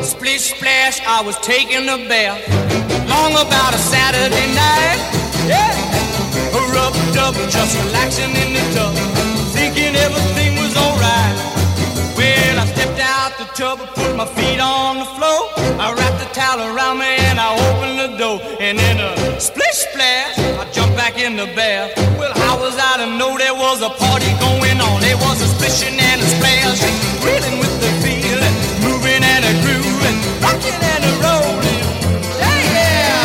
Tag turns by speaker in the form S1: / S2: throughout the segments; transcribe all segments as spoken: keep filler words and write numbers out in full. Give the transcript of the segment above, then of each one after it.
S1: Splish splash, I was taking a bath. Long about a Saturday night. Yeah. Rubbed up, just relaxing in the tub, thinking everything was alright. Well, I stepped out the tub, put my feet on the floor. I wrapped the towel around me and I opened the door. And in a splish splash, I jumped back in the bath. Well, how was I to know there was a party going on? There was a splishing and a splash, reeling with the feeling, moving and a grooving, rocking and a rolling. Yeah, yeah.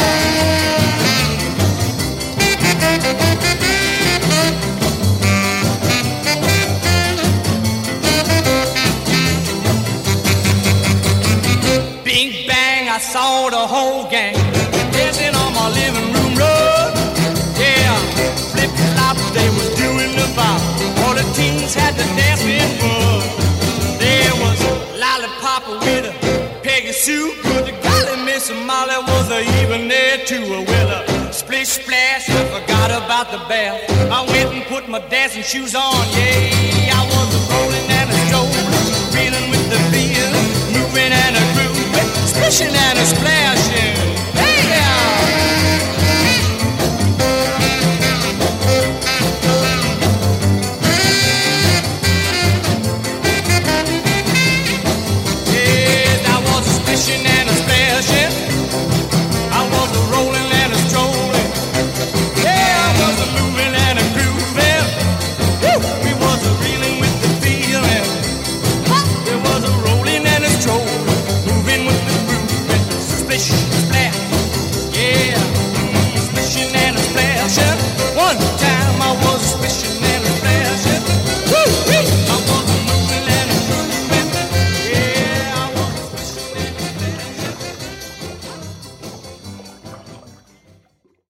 S1: Bing bang, I saw the whole gang dancing on my living room rug. Yeah, flip flop, they was doing the bop. All the teens had to dance in fun. There was Lollipop with a Peggy Sue, but the golly Miss Molly was a even there too. Well, a splish splash, I forgot about the bath. I went and put my dancing shoes on. Yeah, I was rolling.